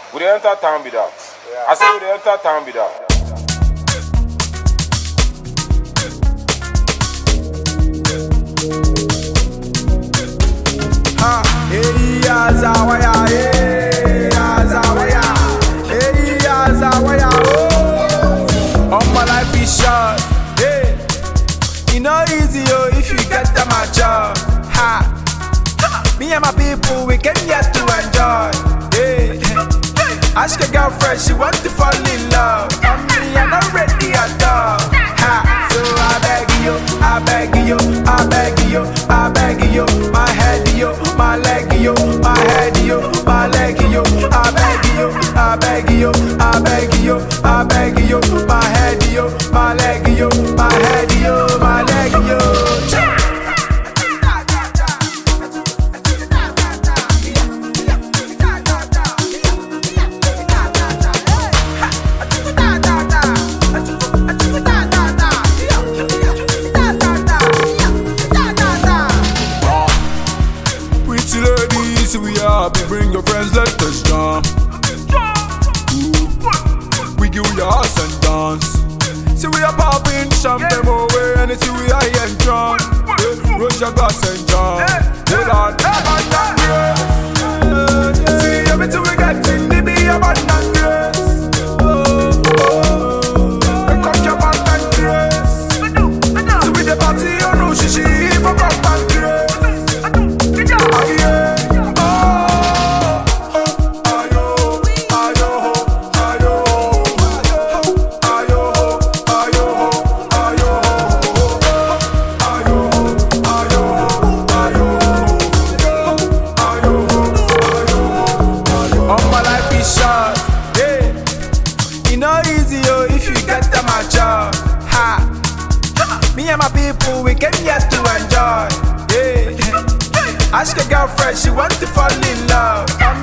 We dey enter town be that. I say we dey enter town be that. All my life is short. Hey, you know easy if you get them a job. Ha. Me and my people, we came here to enjoy. Hey, ask your girlfriend, she wants to fall in love. And me, I'm not ready at all. Ha. So I beg you, I beg you, I beg you, I beg you, my head you, my leg you, my head you, my leg you, I beg you, I beg you, I beg you, I beg you, my head you, my leg you, my head you, my leg you. Pretty ladies, we happy, bring your friends, let us jump. We give you house and dance. See we are popping champagne away, and see we are here drunk. Rush your glass and jump. Hold on, abandon grace. See everything we got in the be abandon grace. Come your abandon grace. See we the party, you know she for abandon grace. If you get them a job, ha. Me and my people, we came here to enjoy. Yeah. Ask your girlfriend, she wants to fall in love.